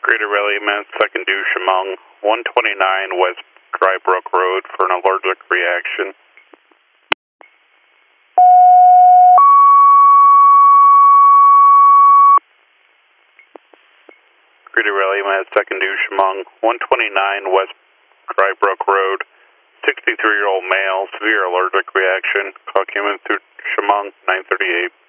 Greater Rally Man, second due Chemung, 129 West Dry Brook Road for an allergic reaction. Greater Rally Man, second due Chemung, 129 West Dry Brook Road, 63-year-old male, severe allergic reaction. Call came in through Chemung, 938.